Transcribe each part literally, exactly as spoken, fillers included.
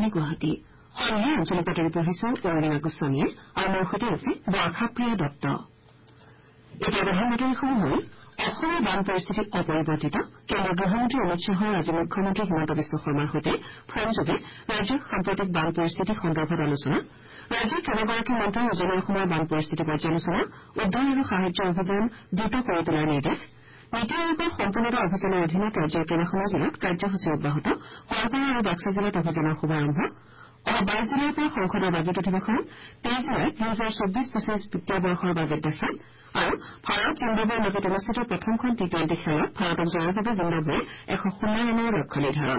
আকাশবাণী গুৱাহাটী সন্ধিয়া আঞ্চলিক বাতৰি পঢ়িছো অৰুণিমা গোস্বামীয়ে আৰু মোৰ সৈতে আছে বৰ্ষাপ্ৰিয়া দত্ত। এতিয়া প্ৰধান বাতৰিসমূহ হ'ল অসমৰ বান পৰিস্থিতি অপৰিৱৰ্তিত কেন্দ্ৰীয় গৃহমন্ত্ৰী অমিত শ্বাহৰ আজি মুখ্যমন্ত্ৰী হিমন্ত বিশ্ব শৰ্মাৰ সৈতে ফোনযোগে ৰাজ্যৰ সাম্প্ৰতিক বান পৰিস্থিতি সন্দৰ্ভত আলোচনা ৰাজ্যৰ কেইবাগৰাকী মন্ত্ৰীৰ উজনি অসমৰ বান পৰিস্থিতি পৰ্যালোচনা উদ্ধাৰ আৰু সাহায্য অভিযান দ্ৰুত কৰি তোলাৰ নিৰ্দেশ নীতি আয়োগৰ সম্পূৰ্ণতা অভিযানৰ অধীনত ৰাজ্যৰ কেইবাখনো জিলাত কাৰ্যসূচী অব্যাহত গোৱালপাৰা আৰু বাক্সা জিলাত অভিযানৰ শুভাৰম্ভ অহা বাইছ জুলাইৰ পৰা সংসদৰ বাজেট অধিৱেশন তেইছ জুলাইত দুহেজাৰ চৌব্বিছ পঁচিছ বিত্তীয় বৰ্ষৰ বাজেট দাখিল আৰু ভাৰত জিম্বাবৱেৰ মাজত অনুষ্ঠিত প্ৰথমখন টি টুৱেণ্টি খেলত ভাৰতক জয়ৰ বাবে জিম্বাবৱেৰ এশ ষোল্ল ৰানৰ লক্ষ্য নিৰ্ধাৰণ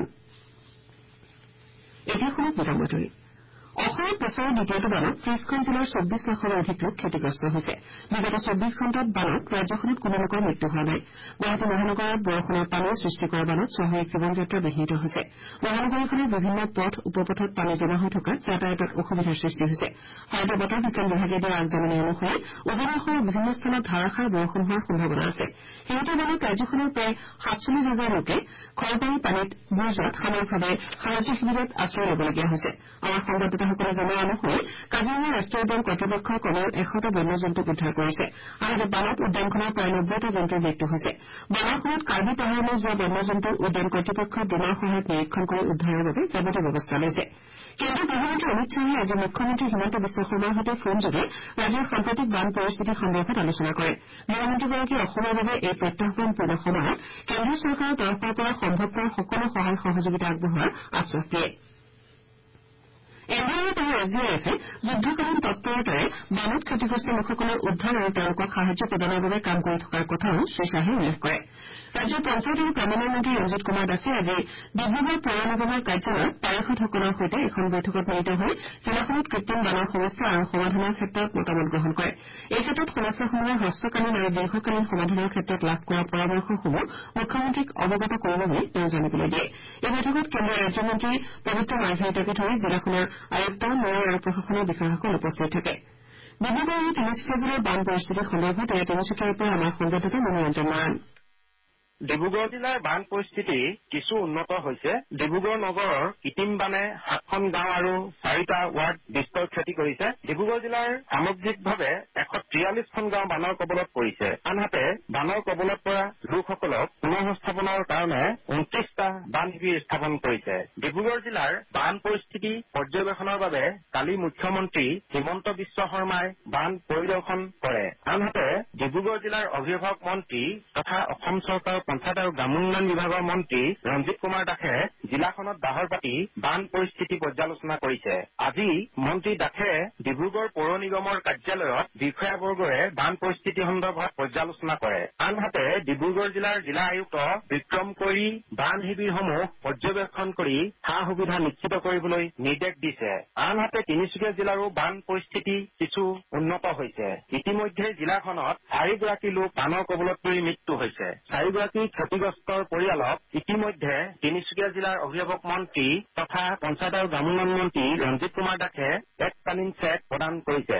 এতিয়া শুনক বিতং বাতৰি অসমত বছৰৰ দ্বিতীয়টো বানত ত্ৰিশখন জিলাৰ চৌব্বিছ লাখৰো অধিক লোক ক্ষতিগ্ৰস্ত হৈছে বিগত চৌব্বিছ ঘণ্টাত বানত ৰাজ্যখনত কোনো লোকৰ মৃত্যু হোৱা নাই গুৱাহাটী মহানগৰত বৰষুণৰ পানীয়ে সৃষ্টি কৰা বানত স্বাভাৱিক জীৱন যাত্ৰা বিঘ্নিত হৈছে মহানগৰীখনৰ বিভিন্ন পথ উপপথত পানী জমা হৈ থকাত যাতায়াতত অসুবিধাৰ সৃষ্টি হৈছে ভাৰতীয় বতৰ বিজ্ঞান বিভাগে দিয়া আগজাননী অনুসৰি উজনি অসমৰ বিভিন্ন স্থানত ধাৰাসাৰ বৰষুণ হোৱাৰ সম্ভাৱনা আছে শেহতীয়া বানত ৰাজ্যখনৰ প্ৰায় সাতচল্লিছ হাজাৰ লোকে ঘৰবাৰী পানীত বুৰ যোৱাত সাময়িকভাৱে সাহায্য শিবিৰত আশ্ৰয় ল'বলগীয়া হৈছে আমাৰ সংবাদদাতাসকলে জনোৱা অনুসৰি কাজিৰঙা ৰাষ্ট্ৰীয় উদ্যান কৰ্তৃপক্ষই কমেও এশটা বন্যজন্তুক উদ্ধাৰ কৰিছে আনহাতে বানত উদ্যানখনৰ প্ৰায় নব্বৈটা জন্তুৰ মৃত্যু হৈছে বানৰ সময়ত কাৰ্বি পাহাৰলৈ যোৱা বন্যজন্তুৰ উদ্যান কৰ্তৃপক্ষই ড্ৰোনৰ সহায়ত নিৰীক্ষণ কৰি উদ্ধাৰৰ বাবে যাৱতীয় ব্যৱস্থা লৈছে কেন্দ্ৰীয় গৃহমন্ত্ৰী অমিত শ্বাহে আজি মুখ্যমন্ত্ৰী হিমন্ত বিশ্ব শৰ্মাৰ সৈতে ফোনযোগে ৰাজ্যৰ সাম্প্ৰতিক বান পৰিস্থিতি সন্দৰ্ভত আলোচনা কৰে গৃহমন্ত্ৰীগৰাকীয়ে অসমৰ বাবে এই প্ৰত্যাহ্বানপূৰ্ণ সময়ত কেন্দ্ৰীয় চৰকাৰৰ তৰফৰ পৰা সম্ভৱপৰ সকলো সহায় সহযোগিতা আগবঢ়োৱাৰ আশ্বাস দিয়ে এন ডি আৰ এফ আৰু এছ ডি আৰ এফে যুদ্ধকালীন তৎপৰতাৰে বানত ক্ষতিগ্ৰস্ত লোকসকলৰ উদ্ধাৰ আৰু তেওঁলোকক সাহায্য প্ৰদানৰ বাবে কাম কৰি থকাৰ কথাও শ্ৰীশ্বাহে উল্লেখ কৰে ৰাজ্যৰ পঞ্চায়ত আৰু গ্ৰামোন্নয়ন মন্ত্ৰী ৰঞ্জিত কুমাৰ দাসে আজি ডিব্ৰুগড় পৌৰ নিগমৰ কাৰ্যালয়ত পায়সতসকলৰ সৈতে এখন বৈঠকত মিলিত হৈ জিলাখনত কৃত্ৰিম বানৰ সমস্যা আৰু সমাধানৰ ক্ষেত্ৰত মতামত গ্ৰহণ কৰে এই ক্ষেত্ৰত সমস্যাসমূহৰ হ্ৰস্বকালীন আৰু দীৰ্ঘকালীন সমাধানৰ ক্ষেত্ৰত লাভ কৰা পৰামৰ্শসমূহ মুখ্যমন্ত্ৰীক অৱগত কৰিব বুলি তেওঁ জানিবলৈ দিয়ে এই বৈঠকত কেন্দ্ৰীয় ৰাজ্যমন্ত্ৰী পবিত্ৰ মাৰ্ঘেৰিটাকে ধৰি জিলাখনৰ আয়ুক্ত মেয়ৰ আৰু প্ৰশাসনৰ বিষয়াসকল উপস্থিত থাকে ডিব্ৰুগড় আৰু তিনিচুকীয়া জিলাৰ বান পৰিস্থিতিৰ সন্দৰ্ভত এয়া তিনিচুকীয়াৰ পৰা আমাৰ সংবাদদাতা মনোৰঞ্জন নাৰায়ণ ডিব্ৰুগড় জিলাৰ বান পৰিস্থিতি কিছু উন্নত হৈছে ডিব্ৰুগড় নগৰৰ কৃত্ৰিম বানে সাতখন গাঁও আৰু চাৰিটা ৱাৰ্ড বিস্তৰ ক্ষতি কৰিছে ডিব্ৰুগড় জিলাৰ সামগ্ৰিকভাৱে এশ তিয়াল্লিছখন গাঁও বানৰ কবলত পৰিছে আনহাতে বানৰ কবলত পৰা লোকসকলক পুনঃস্থাপনৰ কাৰণে ঊনত্ৰিশটা বান শিবিৰ স্থাপন কৰিছে ডিব্ৰুগড় জিলাৰ বান পৰিস্থিতি পৰ্যবেক্ষণৰ বাবে কালি মুখ্যমন্ত্ৰী হিমন্ত বিশ্ব শৰ্মাই বান পৰিদৰ্শন কৰে আনহাতে ডিব্ৰুগড় জিলাৰ অভিভাৱক মন্ত্ৰী তথা অসম চৰকাৰৰ পঞ্চায়ত আৰু গ্ৰামোন্নয়ন বিভাগৰ মন্ত্ৰী ৰঞ্জিত কুমাৰ দাসে জিলাখনত বাহৰ পাতি বান পৰিস্থিতি পৰ্যালোচনা কৰিছে আজি মন্ত্ৰী দাসে ডিব্ৰুগড় পৌৰ নিগমৰ কাৰ্যালয়ত বিষয়াবৰ্গৰে বান পৰিস্থিতি সন্দৰ্ভত পৰ্যালোচনা কৰে আনহাতে ডিব্ৰুগড় জিলাৰ জিলা আয়ুক্ত বিক্ৰম কৈৰী বান শিবিৰসমূহ পৰ্যবেক্ষণ কৰি সা সুবিধা নিশ্চিত কৰিবলৈ নিৰ্দেশ দিছে আনহাতে তিনিচুকীয়া জিলাৰো বান পৰিস্থিতি কিছু উন্নত হৈছে ইতিমধ্যে জিলাখনত চাৰিগৰাকী লোক বানৰ কবলত পৰি মৃত্যু হৈছে চাৰিগৰাকী ক্ষতিগ্ৰস্তৰ পৰিয়ালক ইতিমধ্যে তিনিচুকীয়া জিলাৰ অভিভাৱক মন্ত্ৰী তথা পঞ্চায়ত আৰু গ্ৰামোন্নয়ন মন্ত্ৰী ৰঞ্জিত কুমাৰ দাসে এককালীন চেক প্ৰদান কৰিছে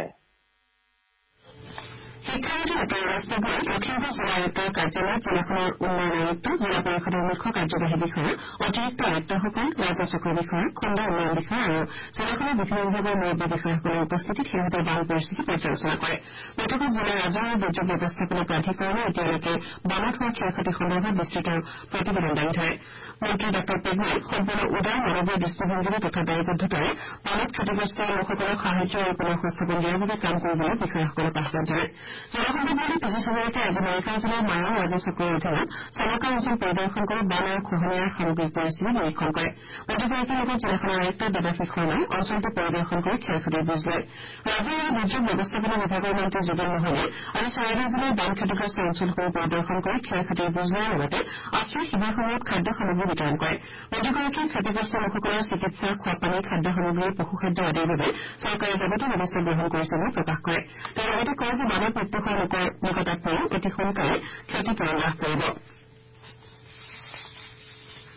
শিক্ষামন্ত্ৰী ডঃ ৰাজ পেগুৱাই লখিমপুৰ জিলা আয়ুক্তৰ কাৰ্যালয়ত জিলাখনৰ উন্নয়ন আয়ুক্ত জিলা পৰিষদৰ মুখ্য কাৰ্যবাহী বিষয়া অতিৰিক্ত আয়ুক্তসকল ৰাজহ বিষয়া খণ্ড উন্নয়ন বিষয়া আৰু জিলাখনৰ বিভিন্ন বিভাগৰ মুৰব্বী বিষয়াসকলৰ উপস্থিতিত শেহতীয়া বান পৰিস্থিতি পৰ্যালোচনা কৰে বৈঠকত জিলাৰ ৰাজহ আৰু দুৰ্যোগ ব্যৱস্থাপনা প্ৰাধিকৰণে এতিয়ালৈকে বানত হোৱা ক্ষয় ক্ষতি সন্দৰ্ভত বিস্তৃত প্ৰতিবেদন দাঙি ধৰে মন্ত্ৰী ডঃ পেগুৱাই সম্পূৰ্ণ উদাৰ মানৱীয় দৃষ্টিভংগী তথা দায়বদ্ধতাৰে বানত ক্ষতিগ্ৰস্ত লোকসকলক সাহায্য আৰু পুনঃসংস্থাপন দিয়াৰ বাবে কাম কৰিবলৈ বিষয়াসকলক আহ্বান জনায় জনসংযোগ মন্ত্ৰী পীযুষ হাজৰিকাই আজি মৰিগাঁও জিলাৰ মায়ং ৰাজহ চক্ৰৰ অধীনত চলকা অঞ্চল পৰিদৰ্শন কৰি বান আৰু খহনীয়াৰ সামগ্ৰিক পৰিস্থিতি নিৰীক্ষণ কৰে মন্ত্ৰীগৰাকীৰ লগত জিলাখনৰ আয়ুক্ত দেৱাশীষ শৰ্মাই অঞ্চলটো পৰিদৰ্শন কৰি ক্ষয় ক্ষতিৰ বুজ লয় ৰাজহ আৰু দুৰ্যোগ ব্যৱস্থাপনা বিভাগৰ মন্ত্ৰী যোগেন মোহনে আজি চৰাইদেউ জিলাৰ বান ক্ষতিগ্ৰস্ত অঞ্চলসমূহ পৰিদৰ্শন কৰি ক্ষয় ক্ষতিৰ বুজ লোৱাৰ লগতে আশ্ৰয় শিবিৰসমূহত খাদ্য সামগ্ৰী বিতৰণ কৰে মন্ত্ৰীগৰাকীয়ে ক্ষতিগ্ৰস্ত লোকসকলৰ চিকিৎসা খোৱাপানী খাদ্য সামগ্ৰী পশুখাদ্য আদিৰ বাবে চৰকাৰে যাৱতীয় ব্যৱস্থা গ্ৰহণ কৰিছে বুলি প্ৰকাশ কৰে তেওঁ লগতে কয় যে বানত মৃত্যু হোৱা লোকৰ নিকটাত্মীয়ে অতি সোনকালে ক্ষতিপূৰণ লাভ কৰিব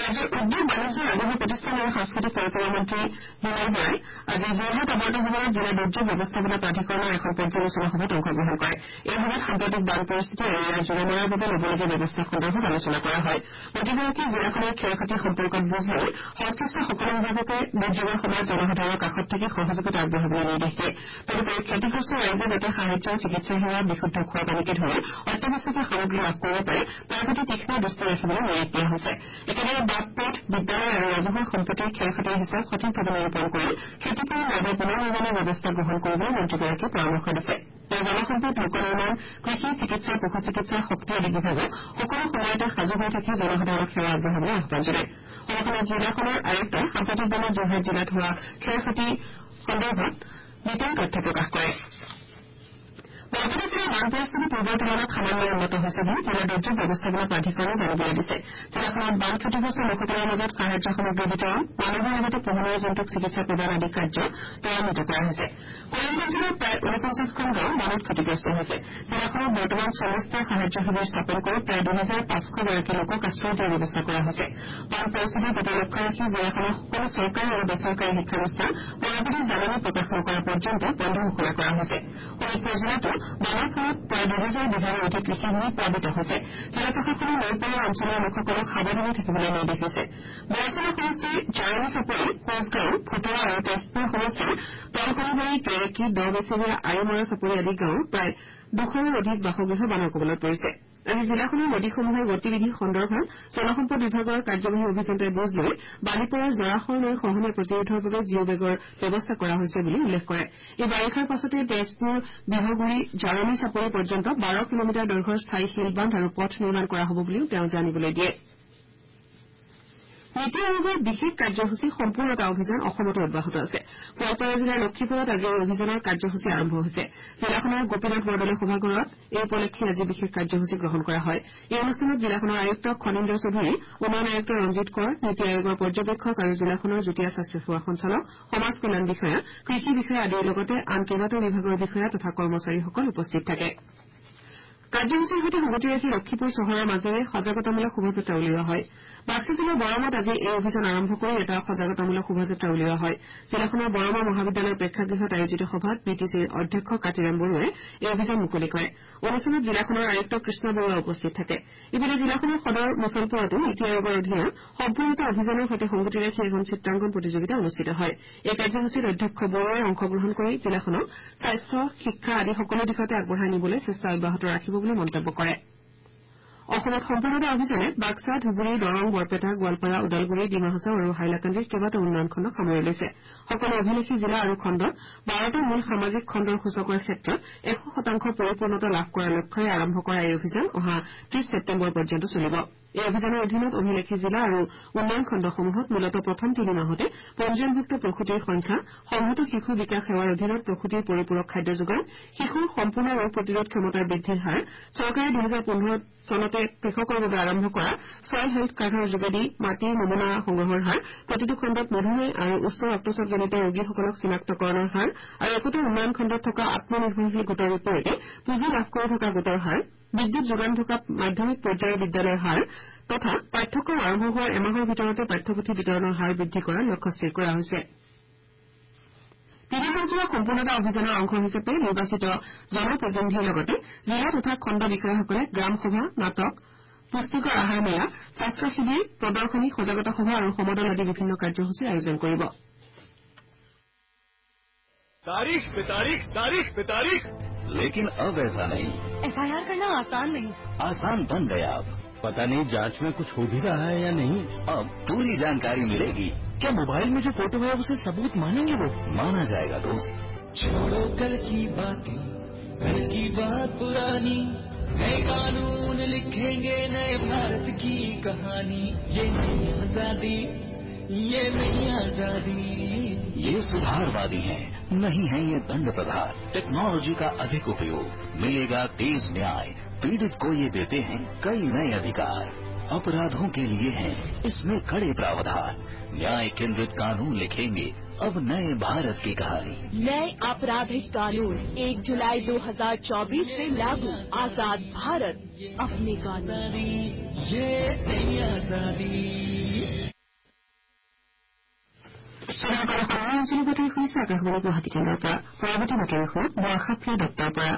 ৰাজ্যৰ উদ্যোগ বাণিজ্য ৰাজহুৱা প্ৰতিষ্ঠান আৰু সাংস্কৃতিক পৰিক্ৰমা মন্ত্ৰী বিমল বৰাই আজি যোৰহাট আৱৰ্তন ভৱনত জিলা দুৰ্যোগ ব্যৱস্থাপনা প্ৰাধিকৰণৰ এখন পৰ্যালোচনা সভাত অংশগ্ৰহণ কৰে। এই সভাত সাম্প্ৰতিক বান পৰিস্থিতি আৰু ইয়াৰ যোগানৰ বাবে ল'বলগীয়া ব্যৱস্থা সন্দৰ্ভত আলোচনা কৰা হয়। মন্ত্ৰীগৰাকীয়ে জিলাখনৰ ক্ষয় ক্ষতিৰ সম্পৰ্কত বুজ লৈ সংশ্লিষ্ট সকলো বিভাগকে দুৰ্যোগৰ সময়ত জনসাধাৰণৰ কাষত থাকি সহযোগিতা আগবঢ়াবলৈ নিৰ্দেশ দিয়ে। তদুপৰি ক্ষতিগ্ৰস্ত ৰাইজে যাতে সাহায্য চিকিৎসা সেৱা বিশুদ্ধ খোৱা পানীকে ধৰি অত্যাৱশ্যকীয় সামগ্ৰী লাভ কৰিব পাৰে তাৰ প্ৰতি তীক্ষ্ণ দৃষ্টি ৰাখিবলৈ নিৰ্দেশ দিয়া হৈছে। একেদৰে বাট পথ বিদ্যালয় আৰু ৰাজহুৱা সম্পত্তিৰ ক্ষয় ক্ষতিৰ হিচাপ সঠিকভাৱে নিৰূপণ কৰি ক্ষতিপূৰণ বাবে পুনৰ নিৰ্মাণৰ ব্যৱস্থা গ্ৰহণ কৰিবলৈ মন্ত্ৰীগৰাকীয়ে পৰামৰ্শ দিছে। তেওঁ জলসম্পদ লোক নিৰ্মাণ কৃষি চিকিৎসা পশু চিকিৎসা শক্তি আদি বিভাগক সকলো সময়তে সাজু হৈ থাকি জনসাধাৰণক সেৱা আগবঢ়াবলৈ আহ্বান জনায়। সভাখনত জিলাখনৰ আয়ুক্তই সাম্প্ৰতিক বানত যোৰহাট জিলাত হোৱা ক্ষয় ক্ষতি সন্দৰ্ভত বিতং তথ্য প্ৰকাশ কৰে। বৰপেটা জিলাৰ বান পৰিস্থিতি পূৰ্বৰ তুলনাত সামান্য উন্নত হৈছে বুলি জিলা দুৰ্যোগ ব্যৱস্থাপনা প্ৰাধিকৰণে জানিবলৈ দিছে। জিলাখনত বান ক্ষতিগ্ৰস্ত লোকসকলৰ মাজত সাহায্য সামগ্ৰী বিতৰণ মানুহৰ লগতে পোহনীয়া জন্তুক চিকিৎসা প্ৰদান আদি কাৰ্য ত্বৰান্বিত কৰা হৈছে। কৰিমগঞ্জ জিলাৰ প্ৰায় ঊনপঞ্চাছখন গাঁও বানত ক্ষতিগ্ৰস্ত হৈছে। জিলাখনত বৰ্তমান চল্লিছটা সাহায্য শিবিৰ স্থাপন কৰি প্ৰায় দুহেজাৰ পাঁচশ গৰাকী লোকক আশ্ৰয় দিয়াৰ ব্যৱস্থা কৰা হৈছে। বান পৰিস্থিতিৰ প্ৰতি লক্ষ্য ৰাখি জিলাখনৰ সকলো চৰকাৰী আৰু বেচৰকাৰী শিক্ষানুষ্ঠান পৰৱৰ্তী জাননী প্ৰকাশ নকৰা পৰ্যন্ত বন্ধ ঘোষণা কৰা হৈছে। শোণিতপুৰ জিলাতো বানৰ ফলত প্ৰায় দুহেজাৰ বিঘাৰো অধিক কৃষিভূমি প্লাবিত হৈছে। জিলা প্ৰশাসনে নৈপৰীয়া অঞ্চলৰ লোকসকলক সাৱধানে থাকিবলৈ নিৰ্দেশ দিছে। বৰজলা সমষ্টিৰ জাৰণি চাপৰি কোচগাঁও ফুটুৱা আৰু তেজপুৰ সমষ্টিৰ তলকৰিবাৰী কেৰেকী দ বেচেৰীয়া আৰিমৰা চাপৰি আদি গাঁৱৰ প্ৰায় দুশৰো অধিক বাসগৃহ বানৰ কবলত পৰিছে। আজি জিলাখনৰ নদীসমূহৰ গতিবিধি সন্দৰ্ভত জলসম্পদ বিভাগৰ কাৰ্যবাহী অভিযন্তাই বুজ লৈ বালিপৰাৰ জৰাশৰ নৈৰ খহনীয়া প্ৰতিৰোধৰ বাবে জিঅ' বেগৰ ব্যৱস্থা কৰা হৈছে বুলি উল্লেখ কৰে। এই বাৰিষাৰ পাছতে তেজপুৰ বিহগুৰি জাৰণি চাপৰি পৰ্যন্ত বাৰ কিলোমিটাৰ দৈৰ্ঘ্যৰ স্থায়ী শিলবান্ধ আৰু পথ নিৰ্মাণ কৰা হ'ব বুলিও তেওঁ জানিবলৈ দিয়ে। নীতি আয়োগৰ বিশেষ কাৰ্যসূচী সম্পূৰ্ণতা অভিযান অসমতো অব্যাহত আছে। গোৱালপাৰা জিলাৰ লক্ষীপুৰত আজি এই অভিযানৰ কাৰ্যসূচী আৰম্ভ হৈছে। জিলাখনৰ গোপীনাথ বৰদলৈ সভাগৃহত এই উপলক্ষে আজি বিশেষ কাৰ্যসূচী গ্ৰহণ কৰা হয়। এই অনুষ্ঠানত জিলাখনৰ আয়ুক্ত খনীন্দ্ৰ চৌধুৰী উন্নয়ন আয়ুক্ত ৰঞ্জিত কৌৰ নীতি আয়োগৰ পৰ্যবেক্ষক আৰু জিলাখনৰ যুটীয়া স্বাস্থ্যসেৱা সঞ্চালক সমাজ কল্যাণ বিষয়া কৃষি বিষয়া আদিৰ লগতে আন কেইবাটাও বিভাগৰ বিষয়া তথা কৰ্মচাৰীসকল উপস্থিত থাকে। কাৰ্যসূচীৰ সৈতে সংগতি ৰাখি লক্ষীপুৰ চহৰৰ মাজেৰে সজাগতামূলক শোভাযাত্ৰা উলিওৱা হয়। বাক্সা জিলাৰ বৰমাত আজি এই অভিযান আৰম্ভ কৰি এটা সজাগতামূলক শোভাযাত্ৰা উলিওৱা হয়। জিলাখনৰ বৰমা মহাবিদ্যালয়ৰ প্ৰেক্ষাগৃহত আয়োজিত সভাত বি টি চিৰ অধ্যক্ষ কাতিৰাম বৰুৱাই এই অভিযান মুকলি কৰে। অনুষ্ঠানত জিলাখনৰ আয়ুক্ত কৃষ্ণ বৰুৱা উপস্থিত থাকে। ইপিনে জিলাখনৰ সদৰ মুছলপুৰতো নীতি আয়োগৰ অধীনত সম্পূৰ্ণতা অভিযানৰ সৈতে সংগতি ৰাখি এখন চিত্ৰাংকন প্ৰতিযোগিতা অনুষ্ঠিত হয়। এই কাৰ্যসূচীত অধ্যক্ষ বৰুৱাই অংশগ্ৰহণ কৰি জিলাখনক স্বাস্থ্য শিক্ষা আদি সকলো দিশতে আগবঢ়াই নিবলৈ চেষ্টা অব্যাহত ৰাখিব বুলি মন্তব্য কৰে। অসমত সম্পূৰ্ণতা অভিযানে বাক্সা ধুবুৰী দৰং বৰপেটা গোৱালপাৰা ওদালগুৰি ডিমা হাছাও আৰু হাইলাকান্দিৰ কেইবাটাও উন্নয়ন খণ্ডক সামৰি লৈছে। সকলো অভিলেখী জিলা আৰু খণ্ডত বাৰটা মূল সামাজিক খণ্ডৰ সূচকৰ ক্ষেত্ৰত এশ শতাংশ পৰিপূৰ্ণতা লাভ কৰাৰ লক্ষ্যৰে আৰম্ভ কৰা এই অভিযান অহা ত্ৰিশ ছেপ্টেম্বৰ পৰ্যন্ত চলিব। এই অভিযানৰ অধীনত অভিলেখী জিলা আৰু উন্নয়ন খণ্ডসমূহত মূলতঃ প্ৰথম তিনি মাহতে পঞ্জীয়নভুক্ত প্ৰসূতিৰ সংখ্যা সংহত শিশু বিকাশ সেৱাৰ অধীনত প্ৰসূতিৰ পৰিপূৰক খাদ্য যোগান শিশুৰ সম্পূৰ্ণ ৰোগ প্ৰতিৰোধ ক্ষমতাৰ বৃদ্ধিৰ হাৰ চৰকাৰে দুহেজাৰ পোন্ধৰ চনতে কৃষকৰ বাবে আৰম্ভ কৰা ছইল হেল্থ কাৰ্ডৰ যোগেদি মাটিৰ নমুনা সংগ্ৰহৰ হাৰ প্ৰতিটো খণ্ডত মধুমেহ আৰু উচ্চ ৰক্তচাপজনিত ৰোগীসকলক চিনাক্তকৰণৰ হাৰ আৰু একোটা উন্নয়ন খণ্ডত থকা আত্মনিৰ্ভৰশীল গোটৰ বিপৰীতে পুঁজি লাভ কৰি থকা গোটৰ হাৰ বিদ্যুৎ যোগান থকা মাধ্যমিক পৰ্যায়ৰ বিদ্যালয়ৰ হাৰ তথা পাঠ্যক্ৰম আৰম্ভ হোৱাৰ এমাহৰ ভিতৰতে পাঠ্যপুথি বিতৰণৰ হাৰ বৃদ্ধি কৰাৰ লক্ষ্য স্থিৰ কৰা হৈছে। তিনি মাহজোৰা সম্পূৰ্ণতা অভিযানৰ অংশ হিচাপে নিৰ্বাচিত জনপ্ৰতিনিধিৰ লগতে জিলা তথা খণ্ড বিষয়াসকলে গ্ৰাম সভা নাটক পুষ্টিকৰ আহাৰ মেলা স্বাস্থ্য শিবিৰ প্ৰদৰ্শনী সজাগতা সভা আৰু সমদল আদি বিভিন্ন কাৰ্যসূচীৰ আয়োজন কৰিব। तारीख पे तारीख तारीख पे तारीख लेकिन अब ऐसा नहीं। एफ आई आर करना आसान नहीं। आसान बन गया अब। पता नहीं जांच में कुछ हो भी रहा है या नहीं। अब पूरी जानकारी मिलेगी। क्या मोबाइल में जो फोटो है उसे सबूत मानेंगे वो? माना जाएगा दोस्त। छोड़ो कल की बातें, कल की बात पुरानी, नए कानून लिखेंगे नए भारत की कहानी। ये नई आजादी, ये नई आजादी। ये सुधारवादी हैं, नहीं है ये दंड प्रधान। टेक्नोलॉजी का अधिक उपयोग, मिलेगा तेज न्याय। पीड़ित को ये देते हैं कई नए अधिकार। अपराधों के लिए हैं इसमें कड़े प्रावधान। न्याय केंद्रित कानून लिखेंगे अब नए भारत की कहानी। नए आपराधिक कानून एक जुलाई दो हजार चौबीस से लागू। आजाद भारत अपने कानून। ये नई आजादी। শ্ৰীলংকাৰ সময় অঞ্চলৰ বাতৰি শুনিছে আকাশবাণী গুৱাহাটী কেন্দ্ৰৰ পৰা পৰৱৰ্তী বাতৰি শুনক বৰ্ষাপ্ৰিয় দত্তৰ পৰা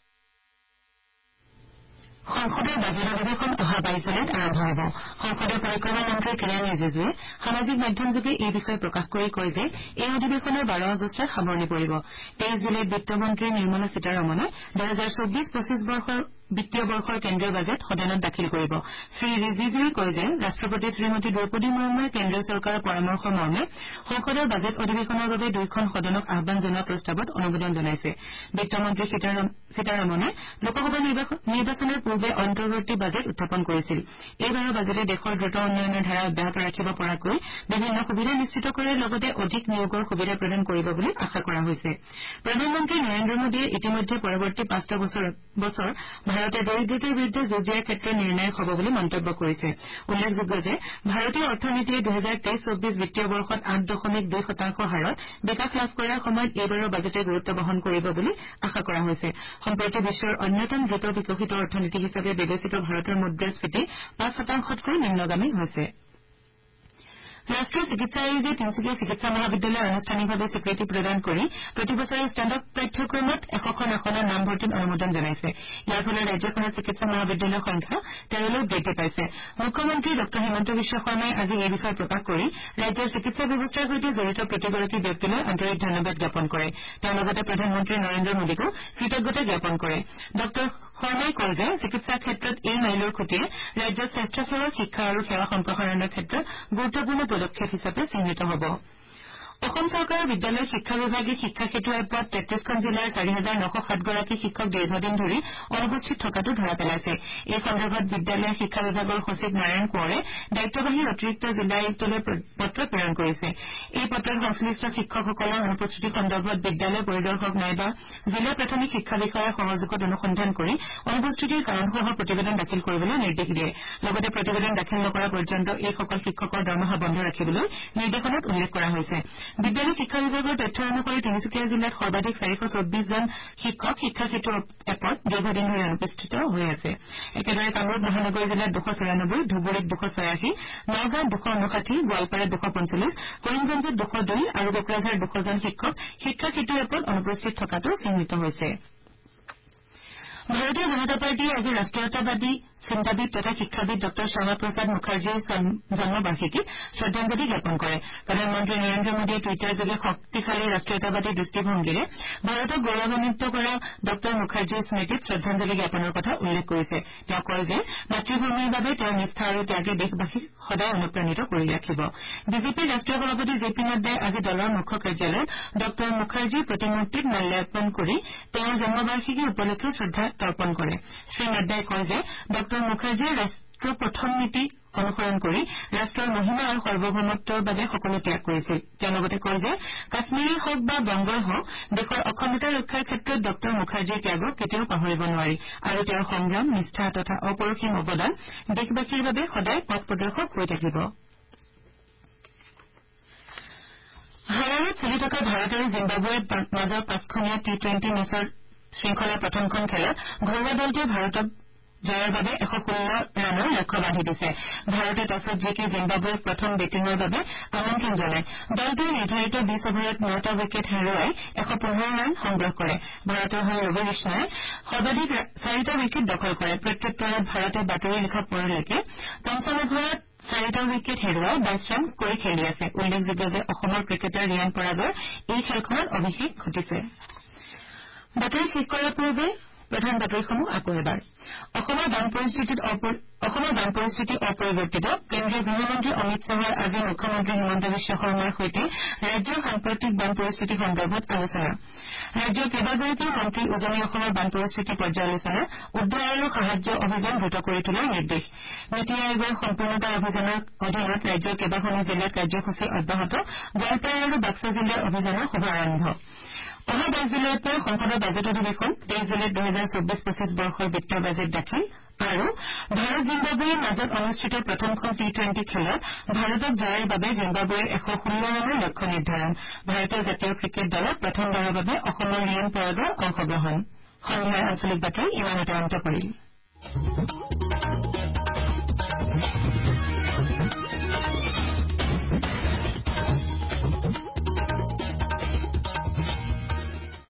সংসদৰ বাজেট অধিৱেশন অহা বাইশ জুলাইত আৰম্ভ হ'ব সংসদৰ পৰিক্ৰমা মন্ত্ৰী কিৰণ ৰিজিজুৱে সামাজিক মাধ্যমযোগে এই বিষয়ে প্ৰকাশ কৰি কয় যে এই অধিৱেশনৰ বাৰ আগষ্টত সামৰণি পৰিব তেইশ জুলাইত বিত্তমন্ত্ৰী নিৰ্মলা সীতাৰমণে দুহেজাৰ চৌবিশ পঁচিশ বৰ্ষৰ বিত্তীয় বৰ্ষৰ কেন্দ্ৰীয় বাজেট সদনত দাখিল কৰিব শ্ৰী ৰিজিজুৱে কয় যে ৰাষ্ট্ৰপতি শ্ৰীমতী দ্ৰৌপদী মুৰ্মুৱে কেন্দ্ৰীয় চৰকাৰৰ পৰামৰ্শ মৰ্মে সংসদৰ বাজেট অধিৱেশনৰ বাবে দুয়োখন সদনক আহ্বান জনোৱা প্ৰস্তাৱত অনুমোদন জনাইছে বিত্তমন্ত্ৰী সীতাৰমণে লোকসভা নিৰ্বাচনৰ পূৰ্বে অন্তৰ্বৰ্তী বাজেট উত্থাপন কৰিছিল এইবাৰৰ বাজেটে দেশৰ দ্ৰুত উন্নয়নৰ ধাৰা অব্যাহত ৰাখিব পৰাকৈ বিভিন্ন সুবিধা নিশ্চিত কৰাৰ লগতে অধিক নিয়োগৰ সুবিধা প্ৰদান কৰিব বুলি আশা কৰা হৈছে প্ৰধানমন্ত্ৰী নৰেন্দ্ৰ মোদীয়ে ইতিমধ্যে পৰৱৰ্তী পাঁচটা বছৰ ভাৰতে দৰিদ্ৰতাৰ বিৰুদ্ধে যুঁজ দিয়াৰ ক্ষেত্ৰত নিৰ্ণায়ক হ'ব বুলি মন্তব্য কৰিছে উল্লেখযোগ্য যে ভাৰতীয় অৰ্থনীতিয়ে দুহেজাৰ তেইশ চৌবিশ বিত্তীয় বৰ্ষত আঠ দশমিক দুই শতাংশ হাৰত বিকাশ লাভ কৰাৰ সময়ত এইবাৰৰ বাজেটে গুৰুত্ব বহন কৰিব বুলি আশা কৰা হৈছে সম্প্ৰতি বিশ্বৰ অন্যতম দ্ৰুত বিকশিত অৰ্থনীতি হিচাপে বিবেচিত ভাৰতৰ মুদ্ৰাস্ফীতি পাঁচ শতাংশতকৈ নিম্নগামী হৈছে ৰাষ্ট্ৰীয় চিকিৎসা আয়োগে তিনিচুকীয়া চিকিৎসা মহাবিদ্যালয় আনুষ্ঠানিকভাৱে স্বীকৃতি প্ৰদান কৰি প্ৰতিবছৰে স্নাতক পাঠ্যক্ৰমত এশখন আসনৰ নামভৰ্তিত অনুমোদন জনাইছে ইয়াৰ ফলত ৰাজ্যখনৰ চিকিৎসা মহাবিদ্যালয়ৰ সংখ্যা তেৰলৈ বৃদ্ধি পাইছে মুখ্যমন্ত্ৰী ডঃ হিমন্ত বিশ্ব শৰ্মাই আজি এই বিষয়ে প্ৰকাশ কৰি ৰাজ্যৰ চিকিৎসা ব্যৱস্থাৰ সৈতে জড়িত প্ৰতিগৰাকী ব্যক্তিলৈ আন্তৰিক ধন্যবাদ জ্ঞাপন কৰে তেওঁ লগতে প্ৰধানমন্ত্ৰী নৰেন্দ্ৰ মোদীকো কৃতজ্ঞতা জ্ঞাপন কৰে ডঃ শৰ্মাই কয় যে চিকিৎসা ক্ষেত্ৰত এই মাইলৰ খুঁটিয়ে ৰাজ্যত স্বাস্থ্যসেৱা শিক্ষা আৰু সেৱা সম্প্ৰসাৰণৰ ক্ষেত্ৰত গুৰুত্বপূৰ্ণ পদক্ষেপ হিচাপে চিহ্নিত হ'ব অসম চৰকাৰৰ বিদ্যালয় শিক্ষা বিভাগে শিক্ষা সেতু এপত তেত্ৰিশখন জিলাৰ চাৰি হাজাৰ নশ সাতগৰাকী শিক্ষক দীৰ্ঘদিন ধৰি অনুপস্থিত থকাটো ধৰা পেলাইছে এই সন্দৰ্ভত বিদ্যালয় শিক্ষা বিভাগৰ সচিব নাৰায়ণ কোঁৱৰে দায়িত্ববাহী অতিৰিক্ত জিলা আয়ুক্তলৈ পত্ৰ প্ৰেৰণ কৰিছে এই পত্ৰত সংশ্লিষ্ট শিক্ষকসকলৰ অনুপস্থিতি সন্দৰ্ভত বিদ্যালয় পৰিদৰ্শক নাইবা জিলা প্ৰাথমিক শিক্ষা বিষয়াৰ সহযোগত অনুসন্ধান কৰি অনুপস্থিতিৰ কাৰণসহ প্ৰতিবেদন দাখিল কৰিবলৈ নিৰ্দেশ দিয়ে লগতে প্ৰতিবেদন দাখিল নকৰা পৰ্যন্ত এইসকল শিক্ষকৰ দৰমহা বন্ধ ৰাখিবলৈ নিৰ্দেশনাত উল্লেখ কৰা হৈছে বিদ্যালয় শিক্ষা বিভাগৰ তথ্য অনুসৰি তিনিচুকীয়া জিলাত সৰ্বাধিক চাৰিশ চৌব্বিশ জন শিক্ষক শিক্ষা সেতু এপত দীৰ্ঘদিন ধৰি অনুপস্থিত হৈ আছে একেদৰে কামৰূপ মহানগৰ জিলাত দুশ চৌৰানব্বৈ ধুবুৰীত দুশ ছয়াশী নগাঁৱত দুশ ঊনষাঠি গোৱালপাৰাত দুশ পঞ্চল্লিছ কৰিমগঞ্জত দুশ দুই আৰু কোকৰাঝাৰত দুশজন শিক্ষক শিক্ষা সেতু এপত অনুপস্থিত থকাটো চিহ্নিত হৈছে ভাৰতীয় জনতা পাৰ্টীয়ে আজি ৰাষ্ট্ৰীয়তাবাদী চিন্তাবিদ তথা শিক্ষাবিদ ডঃ শ্যামা প্ৰসাদ মুখাৰ্জীৰ জন্মবাৰ্ষিকীত শ্ৰদ্ধাঞ্জলি জ্ঞাপন কৰে প্ৰধানমন্ত্ৰী নৰেন্দ্ৰ মোদীয়ে টুইটাৰযোগে শক্তিশালী ৰাষ্ট্ৰীয়তাবাদী দৃষ্টিভংগীৰে ভাৰতক গৌৰৱান্বিত কৰা ডঃ মুখাৰ্জীৰ স্মৃতিত শ্ৰদ্ধাঞ্জলি জ্ঞাপনৰ কথা উল্লেখ কৰিছে তেওঁ কয় যে মাতৃভূমিৰ বাবে তেওঁৰ নিষ্ঠা আৰু ত্যাগে দেশবাসীক সদায় অনুপ্ৰাণিত কৰি ৰাখিব বিজেপিৰ ৰাষ্ট্ৰীয় সভাপতি জে পি নাড্ডাই আজি দলৰ মুখ্য কাৰ্যালয়ত ডঃ মুখাৰ্জীৰ প্ৰতিমূৰ্তিত মাল্যাৰ্পণ কৰি তেওঁৰ জন্মবাৰ্ষিকী উপলক্ষে শ্ৰদ্ধা তৰ্পণ কৰে শ্ৰীনাড্ডাই কয় যে ডঃ মুখাৰ্জীয়ে ৰাষ্ট্ৰ প্ৰথম নীতি অনুসৰণ কৰি ৰাষ্ট্ৰৰ মহিমা আৰু সাৰ্বভৌমত্বৰ বাবে সকলো ত্যাগ কৰিছিল তেওঁ লগতে কয় যে কাশ্মীৰেই হওক বা বংগই হওক দেশৰ অখণ্ডতা ৰক্ষাৰ ক্ষেত্ৰত ডঃ মুখাৰ্জীৰ ত্যাগক কেতিয়াও পাহৰিব নোৱাৰি আৰু তেওঁৰ সংগ্ৰাম নিষ্ঠা তথা অপৰিসীম অৱদান দেশবাসীৰ বাবে সদায় পথ প্ৰদৰ্শক হৈ থাকিব হাৰাৰত চলি থকা ভাৰত আৰু জিম্বাবৱেৰ মাজৰ পাঁচখনীয়া টি টুৱেণ্টি মেচৰ শৃংখলাৰ প্ৰথমখন খেলত ঘৰুৱা দলটোৱে ভাৰতক জয়ৰ বাবে এশ ষোল্ল ৰানৰ লক্ষ্য বান্ধি দিছে ভাৰতে টছত জিকি জিম্বাবৱেক প্ৰথম বেটিঙৰ বাবে আমন্ত্ৰণ জনায় দলটোৱে নিৰ্ধাৰিত বিশ অভাৰত নটা উইকেট হেৰুৱাই এশ পোন্ধৰ ৰান সংগ্ৰহ কৰে ভাৰতৰ হৈ ৰবি কৃষ্ণই সৰ্বাধিক চাৰিটা উইকেট দখল কৰে প্ৰত্যুত্তৰত ভাৰতে বাতৰি লিখা পৰলৈকে পঞ্চম অভাৰত চাৰিটা উইকেট হেৰুৱাই বাইশ ৰান কৰি খেলি আছে উল্লেখযোগ্য যে অসমৰ ক্ৰিকেটাৰ ৰিয়ান পৰাগৰ এই খেলখনত অভিষেক ঘটিছে বাতৰি শেষ কৰাৰ পূৰ্বে প্ৰধান বাতৰিসমূহ আকৌ এবাৰ অসমৰ বান পৰিস্থিতিত অসমৰ বান পৰিস্থিতি অপৰিৱৰ্তিত কেন্দ্ৰীয় গৃহমন্ত্ৰী অমিত শ্বাহৰ আজি মুখ্যমন্ত্ৰী হিমন্ত বিশ্ব শৰ্মাৰ সৈতে ৰাজ্যৰ সাম্প্ৰতিক বান পৰিস্থিতি সন্দৰ্ভত আলোচনা ৰাজ্যৰ কেইবাগৰাকীও মন্ত্ৰী উজনি অসমৰ বান পৰিস্থিতি পৰ্যালোচনা উদ্ধাৰ আৰু সাহায্য অভিযান দ্ৰুত কৰি তোলাৰ নিৰ্দেশ নীতি আয়োগৰ সম্পূৰ্ণতা অভিযানৰ অধীনত ৰাজ্যৰ কেইবাখনো জিলাত কাৰ্যসূচী অব্যাহত গোৱালপাৰা আৰু বাক্সা জিলাৰ অভিযানৰ শুভাৰম্ভ অহা বাইশ জুলাইৰ পৰা সংসদৰ বাজেট অধিৱেশন তেইশ জুলাইত দুহেজাৰ চৌবিশ পঁচিশ বৰ্ষৰ বিত্তীয় বাজেট দাখিল আৰু ভাৰত জিম্বাবৱেৰ মাজত অনুষ্ঠিত প্ৰথমখন টি টুৱেণ্টি খেলত ভাৰতক জয়ৰ বাবে জিম্বাবৱেৰ এশ ষোল্ল ৰানৰ লক্ষ্য নিৰ্ধাৰণ ভাৰতীয় জাতীয় ক্ৰিকেট দলত প্ৰথমবাৰৰ বাবে অসমৰ ৰিয়ান পৰাগৰ অংশগ্ৰহণ সন্ধিয়াৰ আঞ্চলিক বাতৰি ইমানতে অন্ত পৰিল